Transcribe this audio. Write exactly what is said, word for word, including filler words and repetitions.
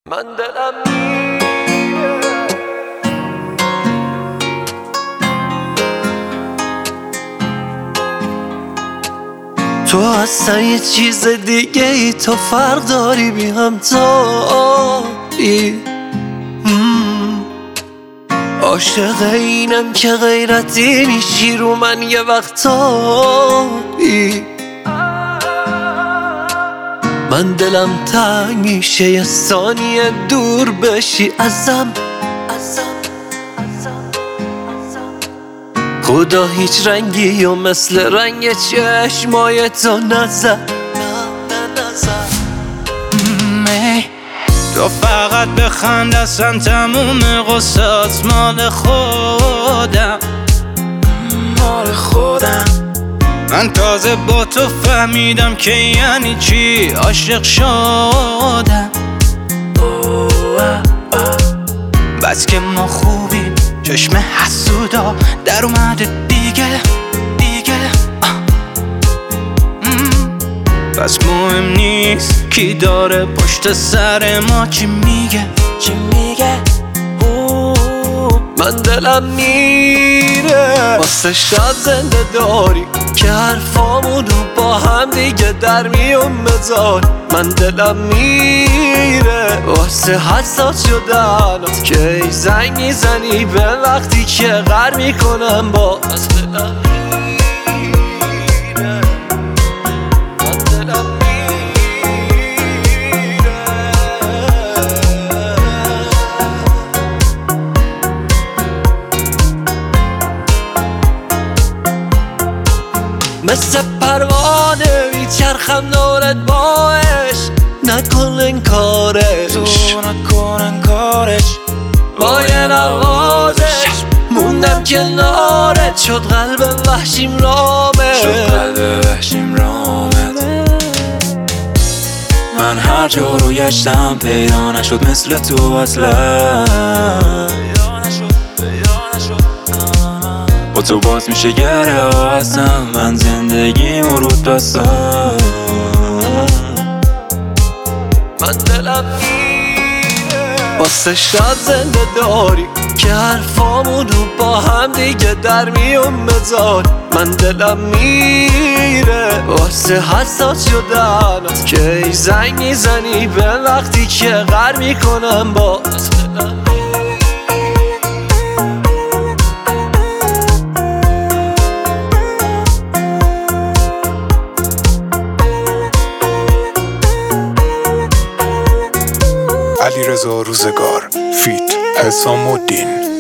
من دلم میره تو اصلا یه چیز دیگه ای، تو فرق داری بی همتایی. عاشق اینم که غیرتی میشی رو من یه وقتایی. من دلم تنگ میشه یه ثانیه دور بشی ازم. خدا هیچ رنگی و مثل رنگ چشمای تو نزد. تو فقط بخند اصلا تموم قصات مال خودم مال خودم. من تازه با تو فهمیدم که یعنی چی عاشق شدم. بس که ما خوبیم چشم حسودا در اومده دیگه دیگه. پس مهم نیست کی داره پشت سر ما چی میگه چی میگه. من دلم میره واسه شب زنده داری که حرفامونو با هم دیگه در میون بذار. من دلم میره واسه حساس شدنات که ای زنگ میزنی به وقتی که غر میکنم با. از دلم میره من دلم مثل پروانه میچرخم دورت با عشق. نکن انکارش تو نکن انکارش با یه نوازش. موندم کنارت شد قلب وحشیم رامت شد قلب وحشیم رامت. من هر جا رو گشتم پیدا نشد مثل تو اصلا. با تو باز میشه گره هستم من زندگی مرود بستم. من دلم میره واسه شب زنده داری که حرفامونو با هم دیگه در میون بذار. من دلم میره واسه حساس شدنات که ای زنگ میزنی به وقتی که غر میکنم با. علیرضا روزگار فیت حسام الدین.